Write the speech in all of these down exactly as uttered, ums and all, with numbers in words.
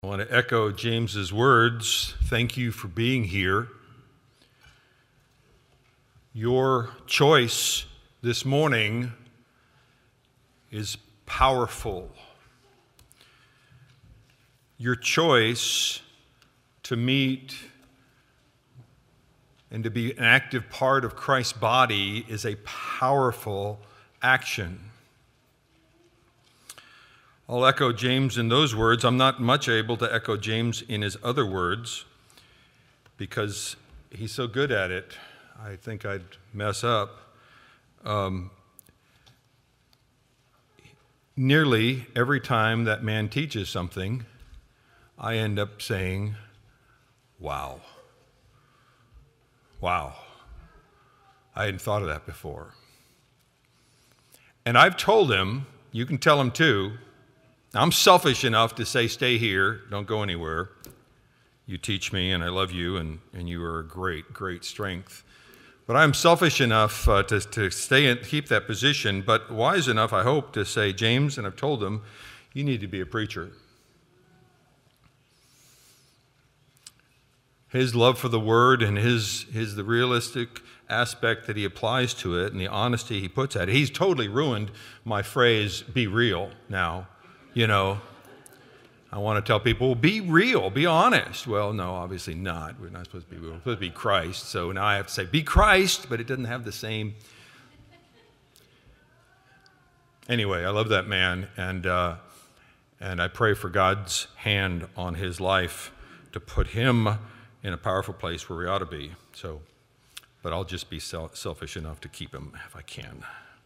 I want to echo James's words. Thank you for being here. Your choice this morning is powerful. Your choice to meet and to be an active part of Christ's body is a powerful action. I'll echo James in those words. I'm not much able to echo James in his other words because he's so good at it. I think I'd mess up. Um, nearly every time that man teaches something, I end up saying, wow. Wow. I hadn't thought of that before. And I've told him, you can tell him too, I'm selfish enough to say, stay here, don't go anywhere. You teach me, and I love you, and, and you are a great, great strength. But I'm selfish enough uh, to, to stay and keep that position, but wise enough, I hope, to say, James, and I've told him, you need to be a preacher. His love for the word and his, his the realistic aspect that he applies to it and the honesty he puts at it. He's totally ruined my phrase, be real, now. You know, I want to tell people, well, be real, be honest. Well, no, obviously not. We're not supposed to be real. We're supposed to be Christ. So now I have to say, be Christ, but it doesn't have the same. Anyway, I love that man, and uh, and I pray for God's hand on his life to put him in a powerful place where he ought to be. So, but I'll just be self- selfish enough to keep him if I can.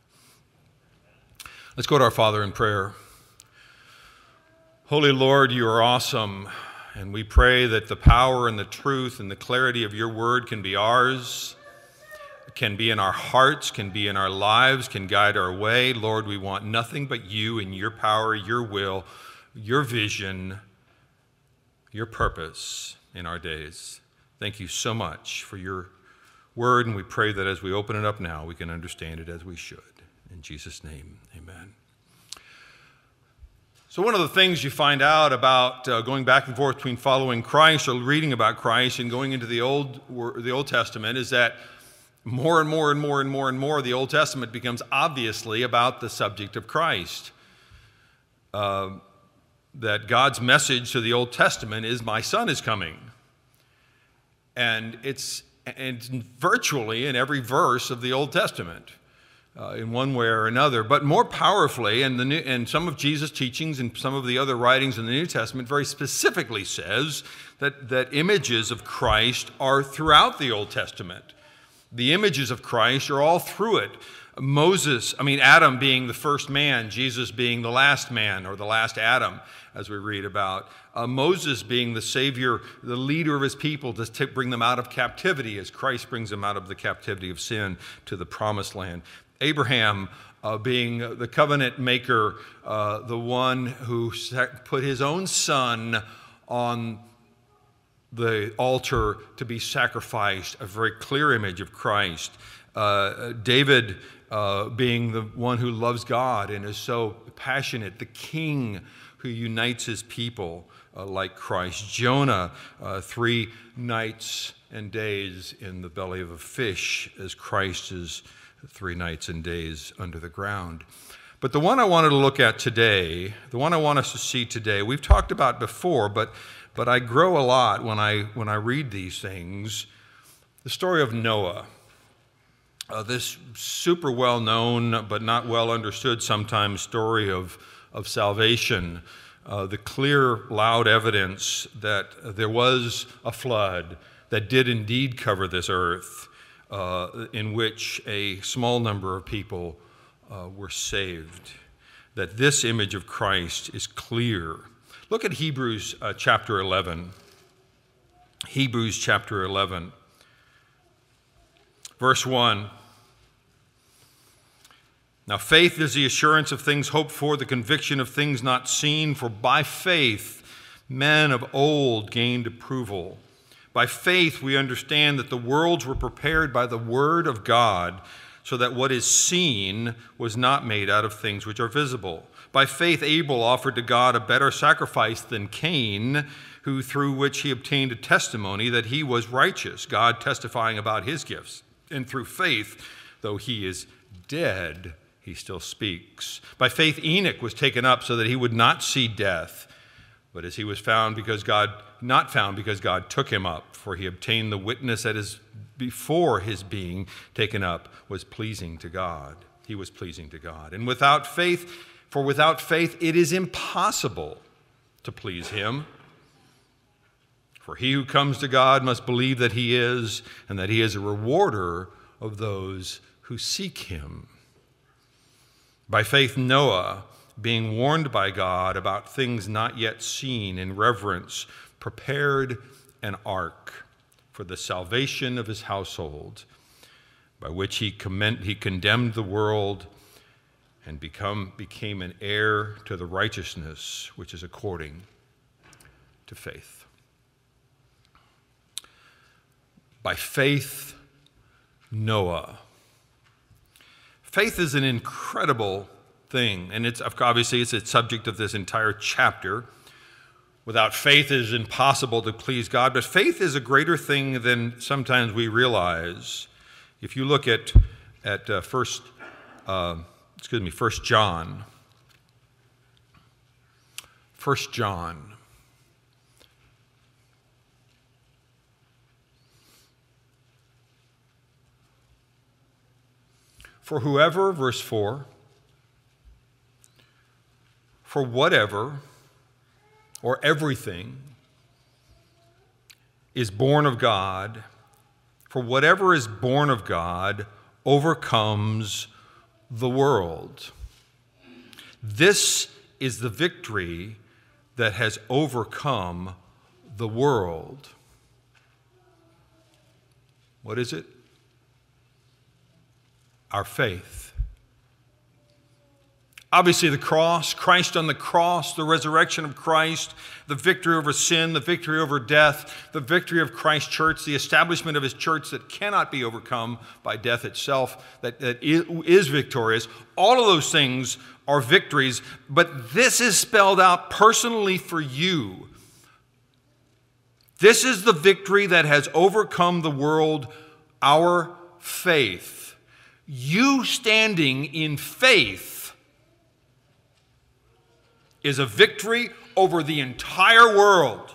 Let's go to our Father in prayer. Holy Lord, you are awesome, and we pray that the power and the truth and the clarity of your word can be ours, can be in our hearts, can be in our lives, can guide our way. Lord, we want nothing but you and your power, your will, your vision, your purpose in our days. Thank you so much for your word, and we pray that as we open it up now, we can understand it as we should. In Jesus' name, amen. So one of the things you find out about uh, going back and forth between following Christ or reading about Christ and going into the Old, the Old Testament is that more and more and more and more and more the Old Testament becomes obviously about the subject of Christ. Uh, that God's message to the Old Testament is, my son is coming. And it's, it's virtually in every verse of the Old Testament. Uh, in one way or another, but more powerfully, and, the new, and some of Jesus' teachings and some of the other writings in the New Testament very specifically says that, that images of Christ are throughout the Old Testament. The images of Christ are all through it. Moses, I mean Adam being the first man, Jesus being the last man or the last Adam, as we read about. Uh, Moses being the Savior, the leader of his people to t- bring them out of captivity as Christ brings them out of the captivity of sin to the promised land. Abraham uh, being the covenant maker, uh, the one who sac- put his own son on the altar to be sacrificed, a very clear image of Christ. Uh, David uh, being the one who loves God and is so passionate, the king who unites his people uh, like Christ. Jonah, uh, three nights and days in the belly of a fish as Christ is three nights and days under the ground. But the one I wanted to look at today, the one I want us to see today, we've talked about before, but but I grow a lot when I when I read these things. The story of Noah, uh, this super well known but not well understood sometimes story of of salvation, uh, the clear, loud evidence that there was a flood that did indeed cover this earth. Uh, in which a small number of people uh, were saved, that this image of Christ is clear. Look at Hebrews uh, chapter eleven. Hebrews chapter eleven, verse one. Now faith is the assurance of things hoped for, the conviction of things not seen, for by faith men of old gained approval. By faith, we understand that the worlds were prepared by the word of God, so that what is seen was not made out of things which are visible. By faith Abel offered to God a better sacrifice than Cain, who through which he obtained a testimony that he was righteous, God testifying about his gifts. And through faith, though he is dead, he still speaks. By faith Enoch was taken up so that he would not see death, but as he was found because God, not found because God took him up, for he obtained the witness that is before his being taken up was pleasing to God. He was pleasing to God. And without faith, for without faith it is impossible to please him. For he who comes to God must believe that he is, and that he is a rewarder of those who seek him. By faith Noah, being warned by God about things not yet seen, in reverence prepared an ark for the salvation of his household, by which he, commend, he condemned the world and become, became an heir to the righteousness which is according to faith. By faith, Noah. Faith is an incredible thing, and it's obviously it's a subject of this entire chapter. Without faith, it is impossible to please God, but faith is a greater thing than sometimes we realize. If you look at at uh, first, uh, excuse me, First John, First John. For whoever, verse four, for whatever or everything is born of God, for whatever is born of God overcomes the world. This is the victory that has overcome the world. What is it? Our faith. Obviously, the cross, Christ on the cross, the resurrection of Christ, the victory over sin, the victory over death, the victory of Christ's church, the establishment of his church that cannot be overcome by death itself, that, that is victorious. All of those things are victories, but this is spelled out personally for you. This is the victory that has overcome the world, our faith. You standing in faith is a victory over the entire world.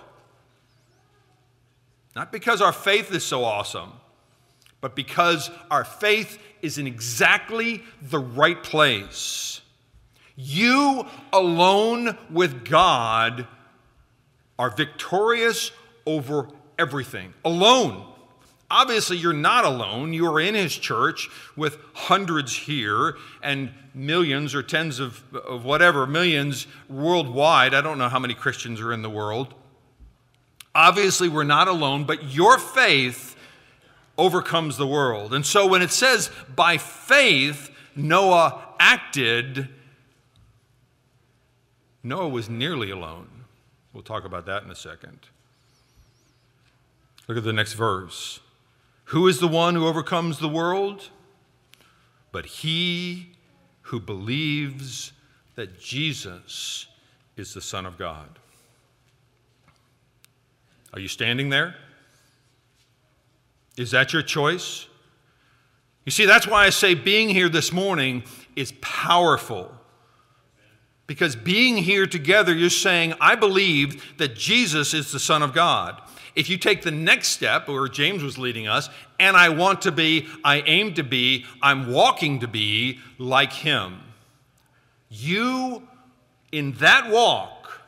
Not because our faith is so awesome, but because our faith is in exactly the right place. You alone with God are victorious over everything. Alone. Obviously, you're not alone. You are in his church with hundreds here and millions or tens of, of whatever, millions worldwide. I don't know how many Christians are in the world. Obviously, we're not alone, but your faith overcomes the world. And so when it says, by faith, Noah acted, Noah was nearly alone. We'll talk about that in a second. Look at the next verse. Who is the one who overcomes the world? But he who believes that Jesus is the Son of God. Are you standing there? Is that your choice? You see, that's why I say being here this morning is powerful. Because being here together, you're saying, I believe that Jesus is the Son of God. If you take the next step, where James was leading us, and I want to be, I aim to be, I'm walking to be like him. You, in that walk,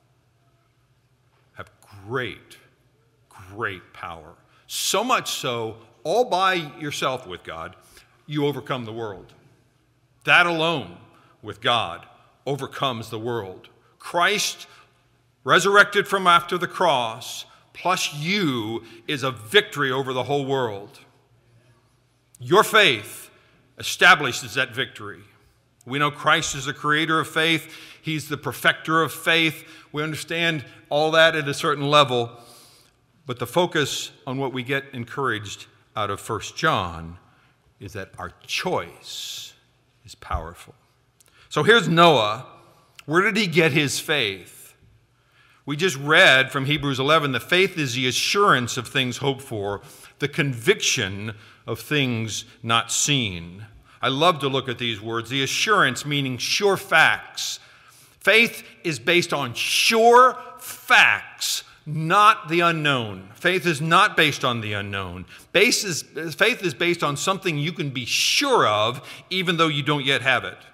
have great, great power. So much so, all by yourself with God, you overcome the world. That alone, with God, overcomes the world. Christ, resurrected from after the cross, plus you is a victory over the whole world. Your faith establishes that victory. We know Christ is the creator of faith. He's the perfecter of faith. We understand all that at a certain level. But the focus on what we get encouraged out of First John is that our choice is powerful. So here's Noah. Where did he get his faith? We just read from Hebrews eleven, the faith is the assurance of things hoped for, the conviction of things not seen. I love to look at these words. The assurance meaning sure facts. Faith is based on sure facts, not the unknown. Faith is not based on the unknown. Base is, faith is based on something you can be sure of, even though you don't yet have it.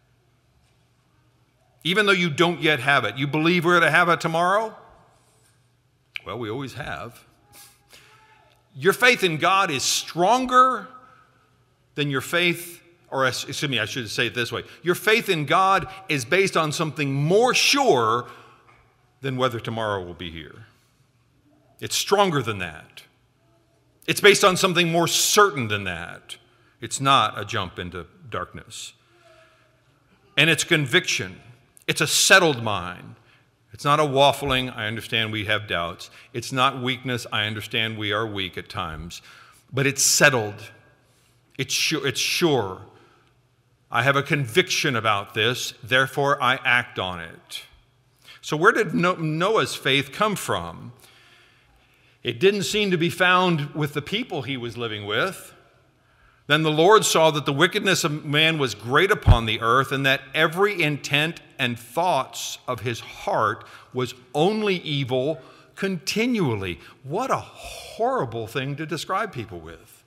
Even though you don't yet have it. You believe we're going to have it tomorrow? Well, we always have. Your faith in God is stronger than your faith, or excuse me, I should say it this way. Your faith in God is based on something more sure than whether tomorrow will be here. It's stronger than that. It's based on something more certain than that. It's not a jump into darkness. And it's conviction. It's a settled mind. It's not a waffling. I understand we have doubts. It's not weakness. I understand we are weak at times. But it's settled. It's sure. It's sure. I have a conviction about this, therefore I act on it. So where did Noah's faith come from? It didn't seem to be found with the people he was living with. Then the Lord saw that the wickedness of man was great upon the earth, and that every intent and thoughts of his heart was only evil continually. What a horrible thing to describe people with.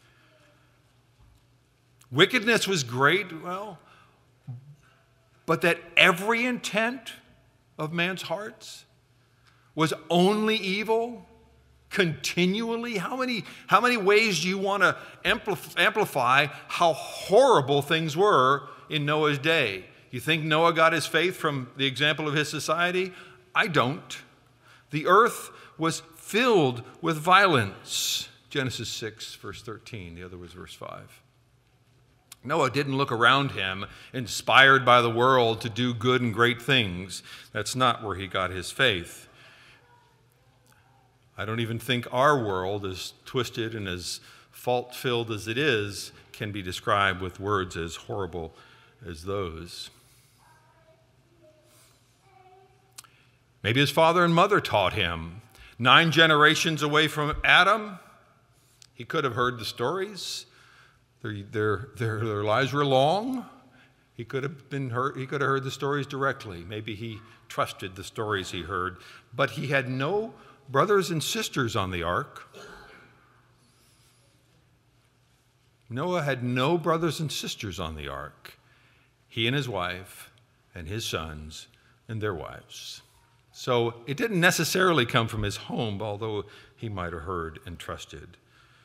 Wickedness was great, well, but that every intent of man's hearts was only evil continually? How many, how many ways do you want to amplify how horrible things were in Noah's day? You think Noah got his faith from the example of his society? I don't. The earth was filled with violence. Genesis six, verse thirteen. The other was verse five. Noah didn't look around him, inspired by the world to do good and great things. That's not where he got his faith. I don't even think our world, as twisted and as fault-filled as it is, can be described with words as horrible as those. Maybe his father and mother taught him. Nine generations away from Adam, he could have heard the stories. Their, their, their, their lives were long. He could have been heard, he could have heard the stories directly. Maybe he trusted the stories he heard. But he had no brothers and sisters on the ark. Noah had no brothers and sisters on the ark. He and his wife and his sons and their wives. So it didn't necessarily come from his home, although he might have heard and trusted.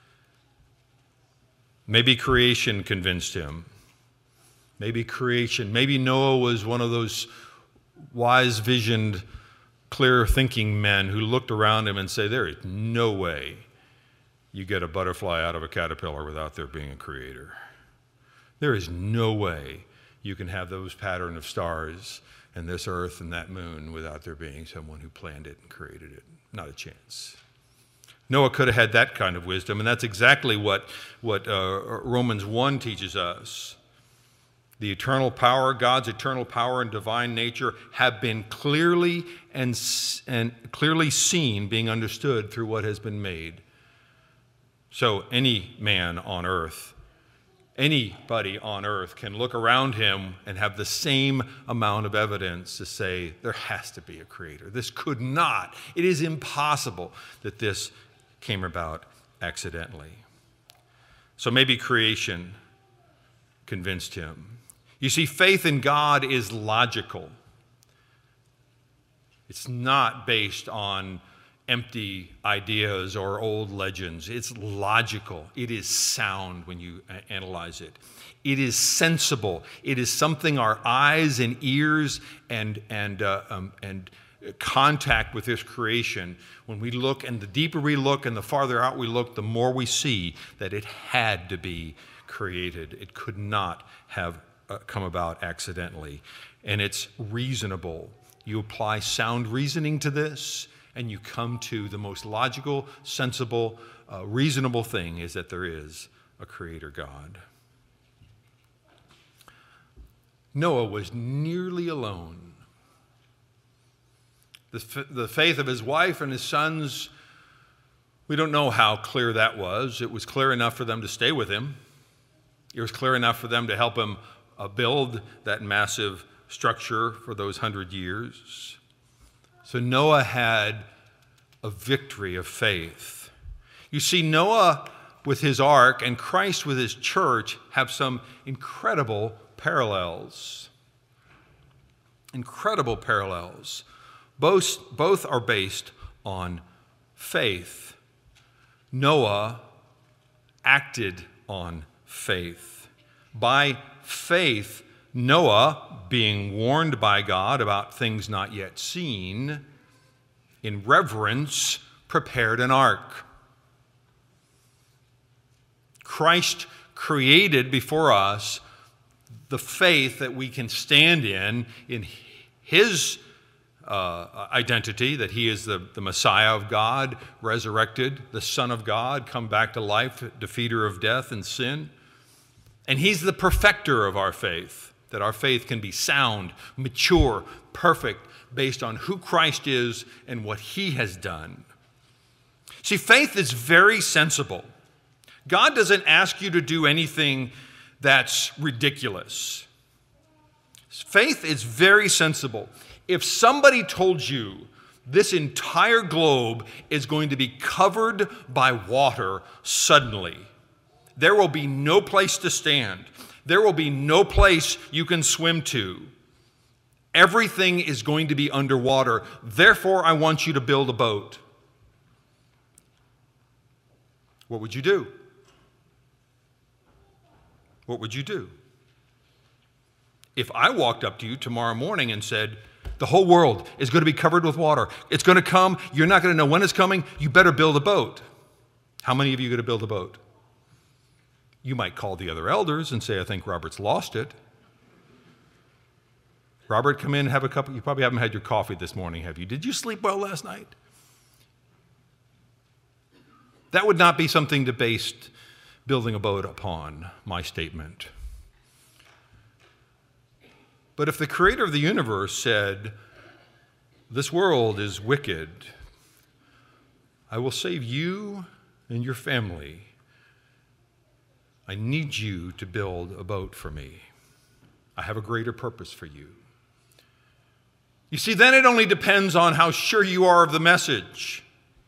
Maybe creation convinced him. Maybe creation. Maybe Noah was one of those wise-visioned, clear-thinking men who looked around him and say, there is no way you get a butterfly out of a caterpillar without there being a creator. There is no way you can have those pattern of stars and this earth and that moon without there being someone who planned it and created it. Not a chance. Noah could have had that kind of wisdom, and that's exactly what, what uh, Romans one teaches us. The eternal power, God's eternal power and divine nature have been clearly and, and clearly seen, being understood through what has been made. So any man on earth, anybody on earth can look around him and have the same amount of evidence to say there has to be a creator. This could not, it is impossible that this came about accidentally. So maybe creation convinced him. You see, faith in God is logical. It's not based on empty ideas or old legends. It's logical. It is sound when you analyze it. It is sensible. It is something our eyes and ears and and uh, um, and contact with this creation, when we look, and the deeper we look and the farther out we look, the more we see that it had to be created. It could not have uh, come about accidentally. And it's reasonable. You apply sound reasoning to this, and you come to the most logical, sensible, uh, reasonable thing is that there is a creator God. Noah was nearly alone. The, f- the faith of his wife and his sons, we don't know how clear that was. It was clear enough for them to stay with him. It was clear enough for them to help him uh, build that massive structure for those hundred years. So Noah had a victory of faith. You see, Noah with his ark and Christ with his church have some incredible parallels. Incredible parallels. Both, both are based on faith. Noah acted on faith. By faith, Noah, being warned by God about things not yet seen, in reverence, prepared an ark. Christ created before us the faith that we can stand in, in his uh, identity, that he is the, the Messiah of God, resurrected, the Son of God, come back to life, defeater of death and sin. And he's the perfecter of our faith, that our faith can be sound, mature, perfect, based on who Christ is and what he has done. See, faith is very sensible. God doesn't ask you to do anything that's ridiculous. Faith is very sensible. If somebody told you this entire globe is going to be covered by water suddenly, there will be no place to stand. There will be no place you can swim to. Everything is going to be underwater. Therefore, I want you to build a boat. What would you do? What would you do? If I walked up to you tomorrow morning and said, the whole world is going to be covered with water. It's going to come. You're not going to know when it's coming. You better build a boat. How many of you are going to build a boat? You might call the other elders and say, I think Robert's lost it. Robert, come in and have a cup. You probably haven't had your coffee this morning, have you? Did you sleep well last night? That would not be something to base building a boat upon, my statement. But if the creator of the universe said, this world is wicked, I will save you and your family. I need you to build a boat for me. I have a greater purpose for you. You see, then it only depends on how sure you are of the message.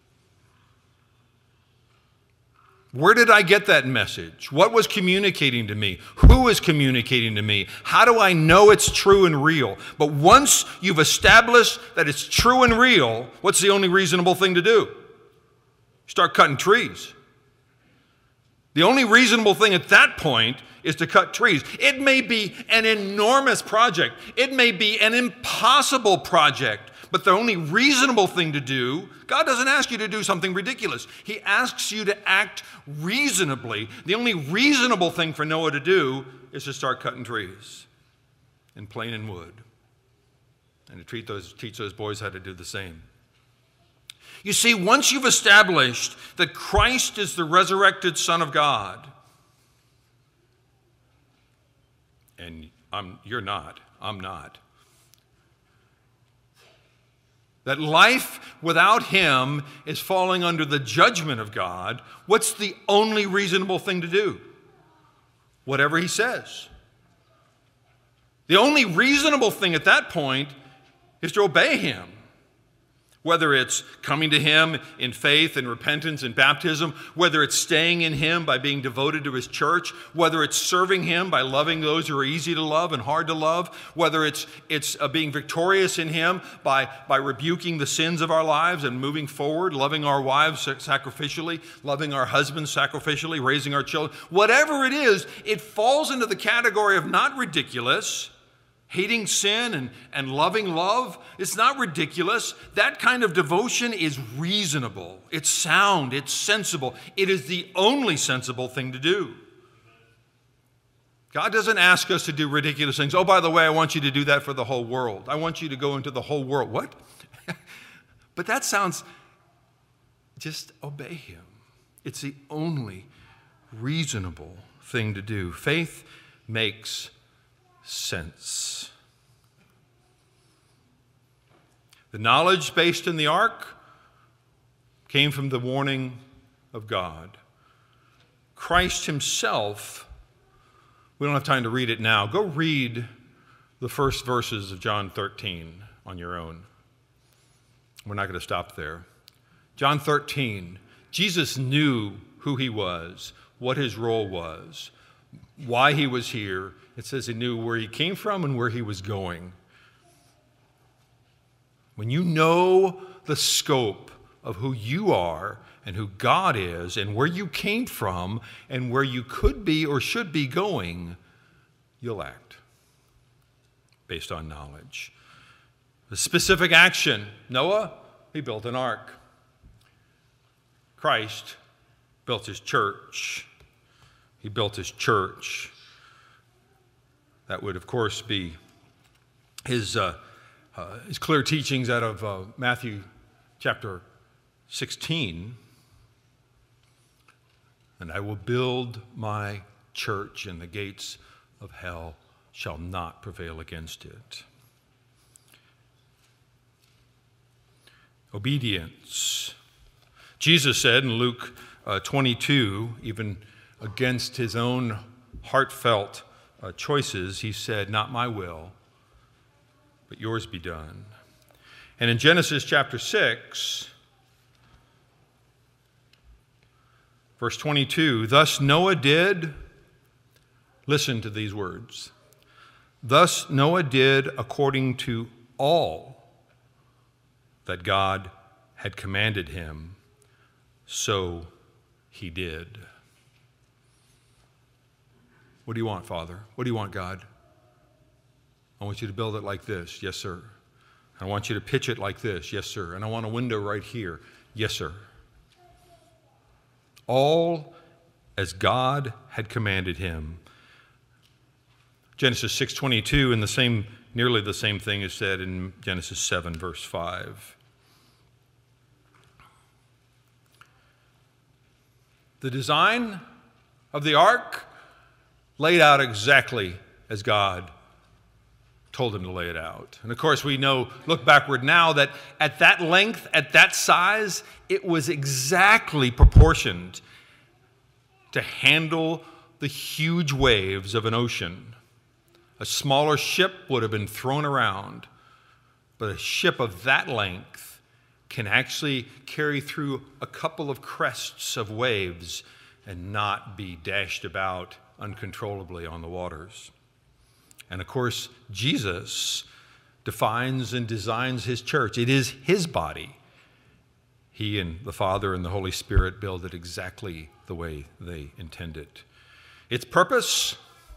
Where did I get that message? What was communicating to me? Who is communicating to me? How do I know it's true and real? But once you've established that it's true and real, what's the only reasonable thing to do? Start cutting trees. The only reasonable thing at that point is to cut trees. It may be an enormous project. It may be an impossible project. But the only reasonable thing to do, God doesn't ask you to do something ridiculous. He asks you to act reasonably. The only reasonable thing for Noah to do is to start cutting trees and planing wood and to treat those, teach those boys how to do the same. You see, once you've established that Christ is the resurrected Son of God, and I'm, you're not, I'm not, that life without him is falling under the judgment of God, what's the only reasonable thing to do? Whatever he says. The only reasonable thing at that point is to obey him. Whether it's coming to him in faith and repentance and baptism, whether it's staying in him by being devoted to his church, whether it's serving him by loving those who are easy to love and hard to love, whether it's it's uh, being victorious in him by, by rebuking the sins of our lives and moving forward, loving our wives sacrificially, loving our husbands sacrificially, raising our children. Whatever it is, it falls into the category of not ridiculous. Hating sin and, and loving love, it's not ridiculous. That kind of devotion is reasonable. It's sound. It's sensible. It is the only sensible thing to do. God doesn't ask us to do ridiculous things. Oh, by the way, I want you to do that for the whole world. I want you to go into the whole world. What? But that sounds, just obey him. It's the only reasonable thing to do. Faith makes sense. The knowledge based in the ark came from the warning of God. Christ himself, we don't have time to read it now. Go read the first verses of John thirteen on your own. We're not going to stop there. John thirteen, Jesus knew who he was, what his role was, why he was here. It says he knew where he came from and where he was going. When you know the scope of who you are and who God is and where you came from and where you could be or should be going, you'll act based on knowledge. The specific action, Noah, he built an ark. Christ built his church. He built his church. That would, of course, be his, uh, uh, his clear teachings out of uh, Matthew chapter sixteen. And I will build my church, and the gates of hell shall not prevail against it. Obedience. Jesus said in Luke uh, twenty-two, even against his own heartfelt uh, choices, he said, "Not my will, but yours be done." And in Genesis chapter six, verse twenty-two, thus Noah did, listen to these words, thus Noah did according to all that God had commanded him, so he did. What do you want, Father? What do you want, God? I want you to build it like this. Yes, sir. I want you to pitch it like this. Yes, sir. And I want a window right here. Yes, sir. All as God had commanded him. Genesis six twenty-two, and the same, nearly the same thing is said in Genesis seven, verse five. The design of the ark laid out exactly as God told him to lay it out. And of course, we know, look backward now, that at that length, at that size, it was exactly proportioned to handle the huge waves of an ocean. A smaller ship would have been thrown around, but a ship of that length can actually carry through a couple of crests of waves and not be dashed about uncontrollably on the waters. And of course, Jesus defines and designs his church. It is his body. He and the Father and the Holy Spirit build it exactly the way they intend it. Its purpose?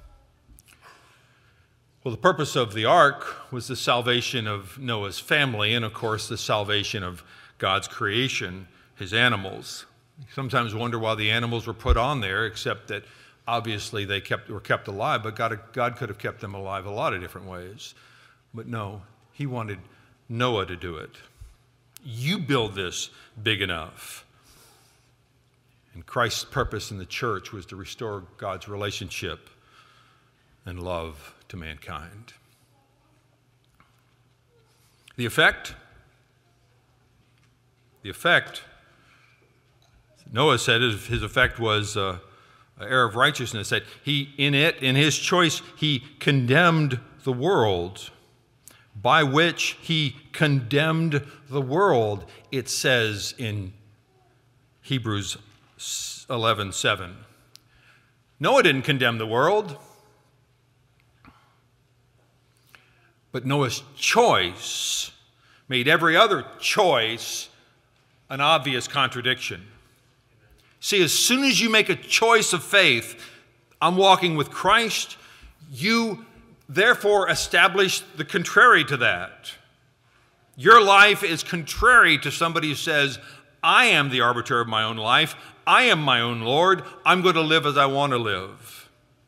Well, the purpose of the ark was the salvation of Noah's family and, of course, the salvation of God's creation, his animals. You sometimes wonder why the animals were put on there, except that obviously they kept, were kept alive, but God, God could have kept them alive a lot of different ways. But no, he wanted Noah to do it. You build this big enough. And Christ's purpose in the church was to restore God's relationship and love to mankind. The effect? The effect, Noah said his effect was uh, an heir of righteousness, that he, in it, in his choice, he condemned the world, by which he condemned the world, it says in Hebrews eleven seven. Noah didn't condemn the world, but Noah's choice made every other choice an obvious contradiction. See, as soon as you make a choice of faith, I'm walking with Christ, you therefore establish the contrary to that. Your life is contrary to somebody who says, I am the arbiter of my own life. I am my own Lord. I'm going to live as I want to live.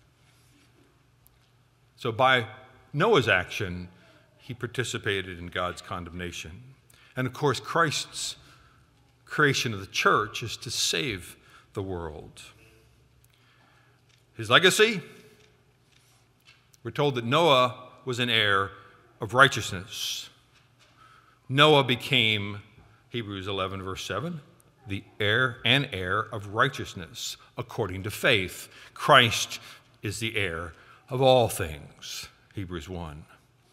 So by Noah's action, he participated in God's condemnation. And of course, Christ's creation of the church is to save the world. His legacy? We're told that Noah was an heir of righteousness. Noah became, Hebrews eleven, verse seven, the heir and heir of righteousness according to faith. Christ is the heir of all things, Hebrews one.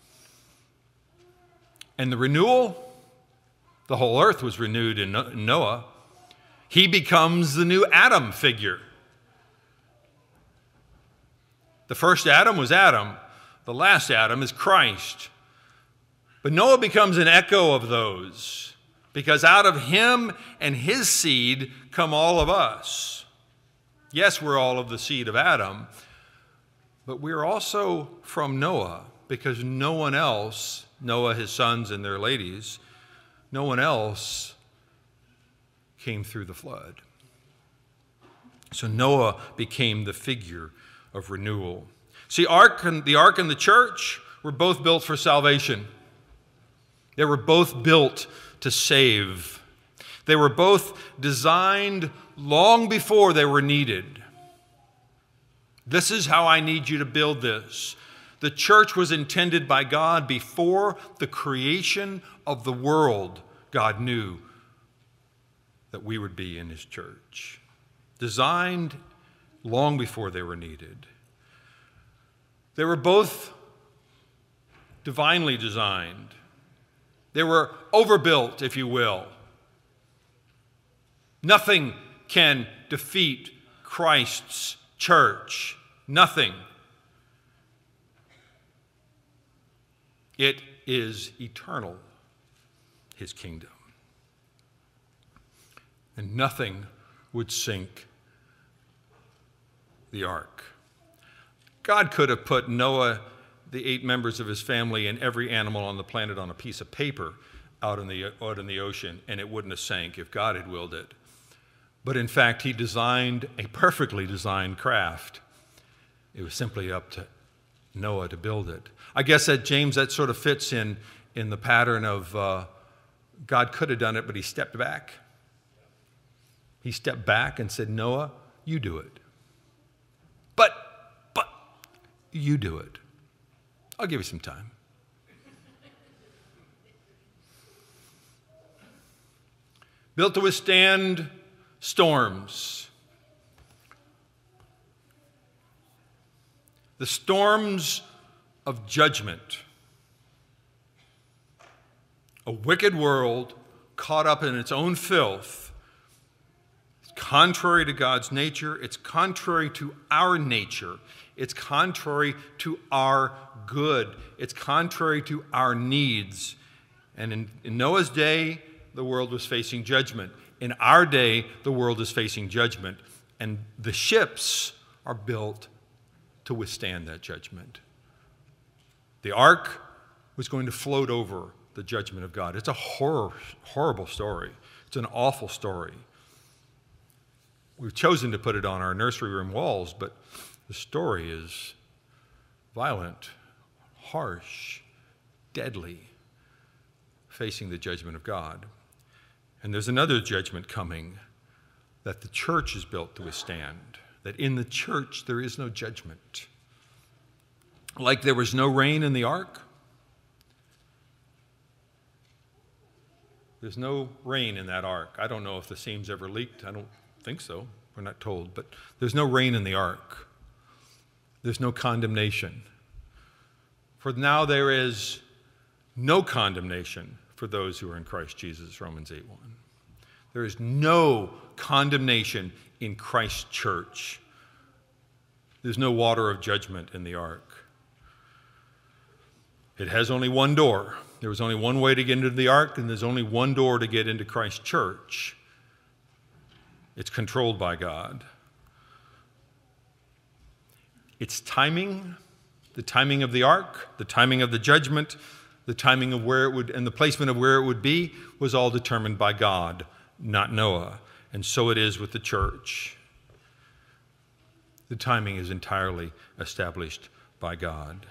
And the renewal, the whole earth was renewed in Noah. He becomes the new Adam figure. The first Adam was Adam. The last Adam is Christ. But Noah becomes an echo of those, because out of him and his seed come all of us. Yes, we're all of the seed of Adam, but we're also from Noah, because no one else, Noah, his sons, and their ladies, no one else came through the flood. So Noah became the figure of renewal. See, ark and, the ark and the church were both built for salvation. They were both built to save. They were both designed long before they were needed. This is how I need you to build this. The church was intended by God before the creation of the world. God knew that we would be in his church. Designed long before they were needed. They were both divinely designed. They were overbuilt, if you will. Nothing can defeat Christ's church. Nothing. It is eternal, his kingdom. And nothing would sink the ark. God could have put Noah, the eight members of his family, and every animal on the planet on a piece of paper out in the, out in the ocean, and it wouldn't have sank if God had willed it. But in fact, he designed a perfectly designed craft. It was simply up to Noah to build it. I guess that, James, that sort of fits in, in the pattern of uh, God could have done it, but he stepped back. He stepped back and said, Noah, you do it. But, but, you do it. I'll give you some time. Built to withstand storms. The storms of judgment. A wicked world caught up in its own filth. It's contrary to God's nature. It's contrary to our nature. It's contrary to our good. It's contrary to our needs. And in, in Noah's day, the world was facing judgment. In our day, the world is facing judgment. And the ships are built to withstand that judgment. The ark was going to float over the judgment of God. It's a horror, horrible story. It's an awful story. We've chosen to put it on our nursery room walls, but the story is violent, harsh, deadly, facing the judgment of God. And there's another judgment coming that the church is built to withstand, that in the church there is no judgment. Like there was no rain in the ark, there's no rain in that ark. I don't know if the seams ever leaked. I don't think so. We're not told. But there's no rain in the ark. There's no condemnation. For now there is no condemnation for those who are in Christ Jesus, Romans eight one. There is no condemnation in Christ's church. There's no water of judgment in the ark. It has only one door. There was only one way to get into the ark, and there's only one door to get into Christ's church. It's controlled by God. Its timing, the timing of the ark, the timing of the judgment, the timing of where it would, and the placement of where it would be was all determined by God, not Noah. And so it is with the church. The timing is entirely established by God.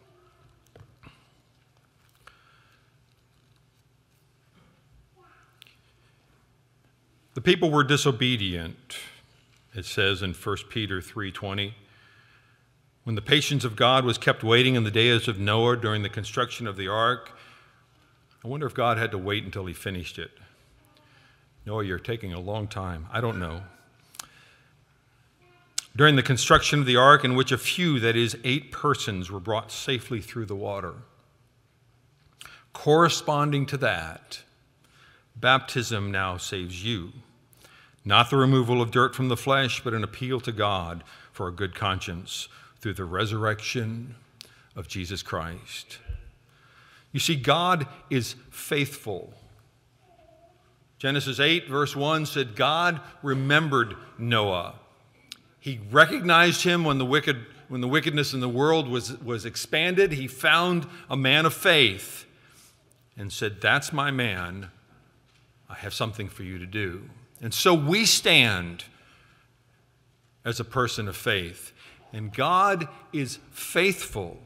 The people were disobedient, it says in First Peter three twenty. When the patience of God was kept waiting in the days of Noah during the construction of the ark, I wonder if God had to wait until he finished it. Noah, you're taking a long time. I don't know. During the construction of the ark, in which a few, that is, eight persons, were brought safely through the water. Corresponding to that, baptism now saves you. Not the removal of dirt from the flesh, but an appeal to God for a good conscience through the resurrection of Jesus Christ. You see, God is faithful. Genesis eight, verse one said, God remembered Noah. He recognized him when the wicked, when the wickedness in the world was, was expanded. He found a man of faith and said, that's my man. I have something for you to do. And so we stand as a person of faith. And God is faithful.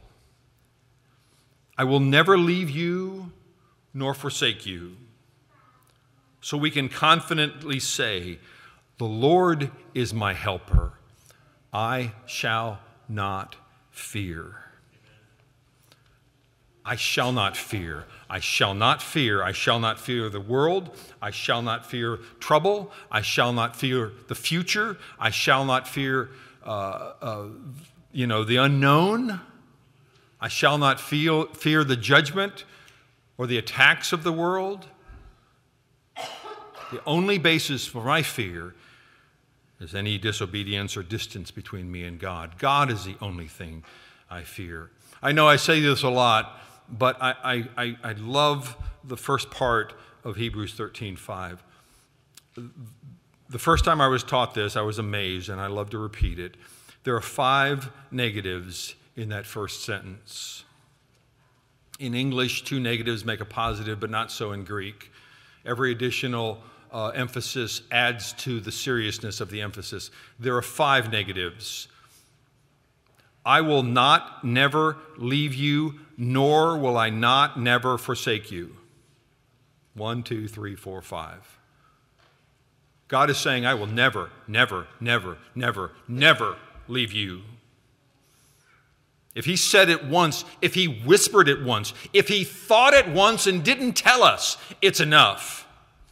I will never leave you nor forsake you. So we can confidently say, the Lord is my helper. I shall not fear. I shall not fear. I shall not fear. I shall not fear the world. I shall not fear trouble. I shall not fear the future. I shall not fear, uh, uh, you know, the unknown. I shall not feel, fear the judgment or the attacks of the world. The only basis for my fear is any disobedience or distance between me and God. God is the only thing I fear. I know I say this a lot, but I, I, I love the first part of Hebrews thirteen five. The first time I was taught this, I was amazed, and I love to repeat it. There are five negatives in that first sentence. In English, two negatives make a positive, but not so in Greek. Every additional uh, emphasis adds to the seriousness of the emphasis. There are five negatives. I will not never leave you, nor will I not never forsake you. One, two, three, four, five. God is saying, I will never, never, never, never, never leave you. If he said it once, if he whispered it once, if he thought it once and didn't tell us, it's enough.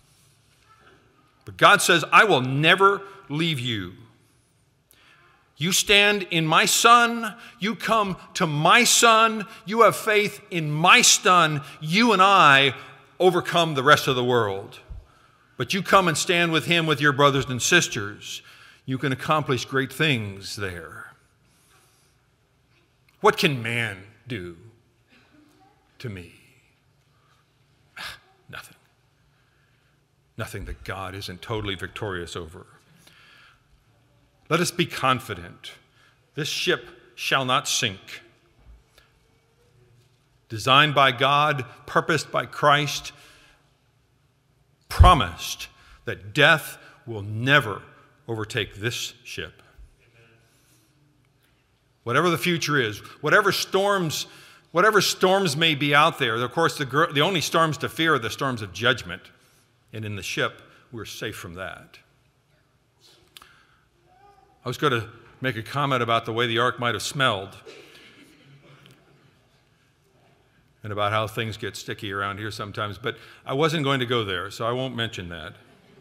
But God says, I will never leave you. You stand in my Son. You come to my Son. You have faith in my Son. You and I overcome the rest of the world. But you come and stand with him with your brothers and sisters. You can accomplish great things there. What can man do to me? Nothing. Nothing that God isn't totally victorious over. Let us be confident. This ship shall not sink. Designed by God, purposed by Christ, promised that death will never overtake this ship. Whatever the future is, whatever storms, whatever storms may be out there, of course, the, the only storms to fear are the storms of judgment. And in the ship, we're safe from that. I was going to make a comment about the way the ark might have smelled and about how things get sticky around here sometimes, but I wasn't going to go there, so I won't mention that.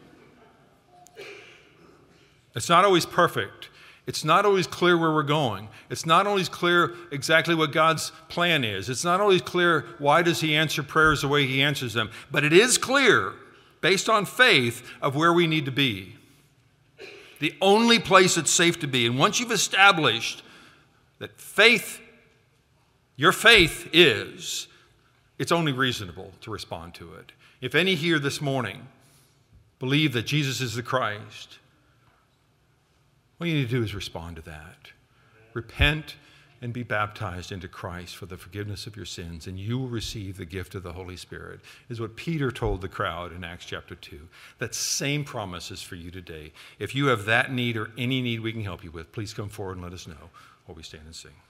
It's not always perfect. It's not always clear where we're going. It's not always clear exactly what God's plan is. It's not always clear why does he answer prayers the way he answers them. But it is clear, based on faith, of where we need to be. The only place it's safe to be. And once you've established that faith, your faith is, it's only reasonable to respond to it. If any here this morning believe that Jesus is the Christ, what you need to do is respond to that. Repent and be baptized into Christ for the forgiveness of your sins, and you will receive the gift of the Holy Spirit, is what Peter told the crowd in Acts chapter two. That same promise is for you today. If you have that need or any need we can help you with, please come forward and let us know while we stand and sing.